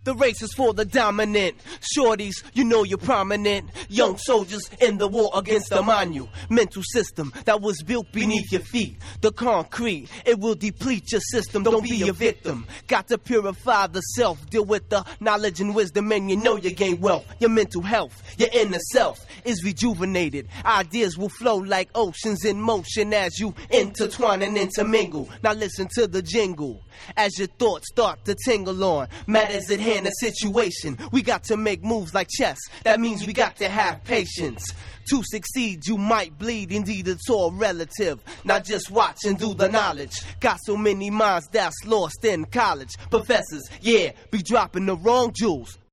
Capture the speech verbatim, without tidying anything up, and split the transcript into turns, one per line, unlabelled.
The race is for the dominant. Shorties, you know you're prominent. Young soldiers in the war against the monumental system that was built beneath your feet. The concrete, it will deplete your system. Don't be a victim. Got to purify the self. Deal with the knowledge and wisdom, and you know you gain wealth. Your mental health, your inner self is rejuvenated. Ideas will flow like oceans in motion as you intertwine and intermingle. Now listen to the jingle as your thoughts start to tingle on matters at hand, a situation. We got to make moves like chess. That means we got to have patience. To succeed, you might bleed. Indeed, it's all relative. Not just watch and do the knowledge. Got so many minds that's lost in college. Professors, yeah, be dropping the wrong jewels.